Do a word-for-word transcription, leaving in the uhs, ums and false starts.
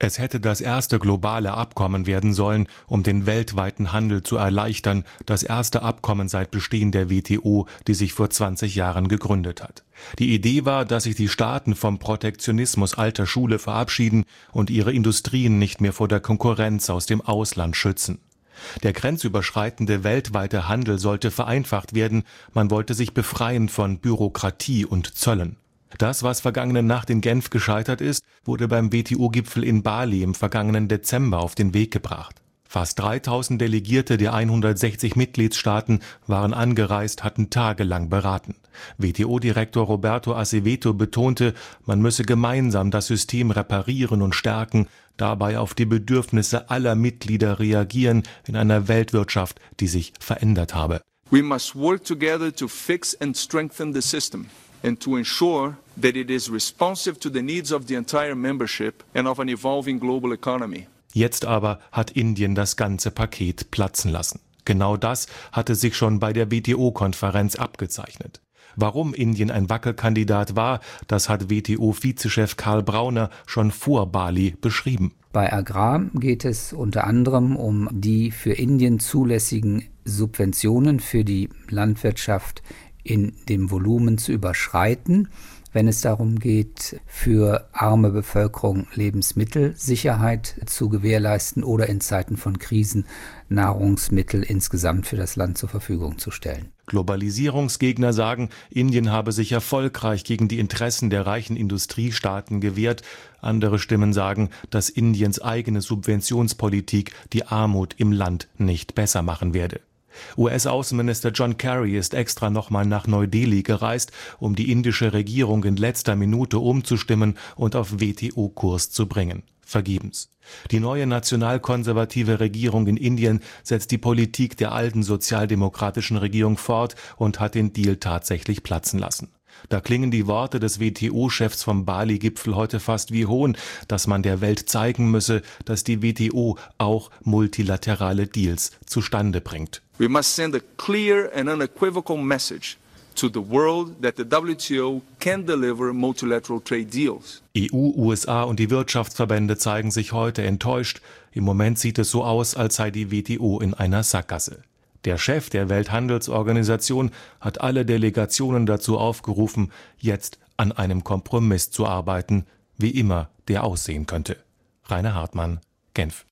Es hätte das erste globale Abkommen werden sollen, um den weltweiten Handel zu erleichtern, das erste Abkommen seit Bestehen der W T O, die sich vor zwanzig Jahren gegründet hat. Die Idee war, dass sich die Staaten vom Protektionismus alter Schule verabschieden und ihre Industrien nicht mehr vor der Konkurrenz aus dem Ausland schützen. Der grenzüberschreitende weltweite Handel sollte vereinfacht werden, man wollte sich befreien von Bürokratie und Zöllen. Das, was vergangene Nacht in Genf gescheitert ist, wurde beim W T O-Gipfel in Bali im vergangenen Dezember auf den Weg gebracht. Fast dreitausend Delegierte der hundertsechzig Mitgliedstaaten waren angereist, hatten tagelang beraten. W T O-Direktor Roberto Azevedo betonte, man müsse gemeinsam das System reparieren und stärken, dabei auf die Bedürfnisse aller Mitglieder reagieren in einer Weltwirtschaft, die sich verändert habe. We must work together to fix and strengthen the system and to ensure that it is responsive to the needs of the entire membership and of an evolving global economy. Jetzt aber hat Indien das ganze Paket platzen lassen. Genau das hatte sich schon bei der W T O-Konferenz abgezeichnet. Warum Indien ein Wackelkandidat war, das hat W T O-Vizechef Karl Brauner schon vor Bali beschrieben. Bei Agrar geht es unter anderem um die für Indien zulässigen Subventionen für die Landwirtschaft in dem Volumen zu überschreiten, wenn es darum geht, für arme Bevölkerung Lebensmittelsicherheit zu gewährleisten oder in Zeiten von Krisen Nahrungsmittel insgesamt für das Land zur Verfügung zu stellen. Globalisierungsgegner sagen, Indien habe sich erfolgreich gegen die Interessen der reichen Industriestaaten gewehrt. Andere Stimmen sagen, dass Indiens eigene Subventionspolitik die Armut im Land nicht besser machen werde. U S-Außenminister John Kerry ist extra nochmal nach Neu-Delhi gereist, um die indische Regierung in letzter Minute umzustimmen und auf W T O-Kurs zu bringen. Vergebens. Die neue nationalkonservative Regierung in Indien setzt die Politik der alten sozialdemokratischen Regierung fort und hat den Deal tatsächlich platzen lassen. Da klingen die Worte des W T O-Chefs vom Bali-Gipfel heute fast wie Hohn, dass man der Welt zeigen müsse, dass die W T O auch multilaterale Deals zustande bringt. We must send a clear and unequivocal message to the world that the W T O can deliver multilateral trade deals. E U, U S A und die Wirtschaftsverbände zeigen sich heute enttäuscht. Im Moment sieht es so aus, als sei die W T O in einer Sackgasse. Der Chef der Welthandelsorganisation hat alle Delegationen dazu aufgerufen, jetzt an einem Kompromiss zu arbeiten, wie immer der aussehen könnte. Rainer Hartmann, Genf.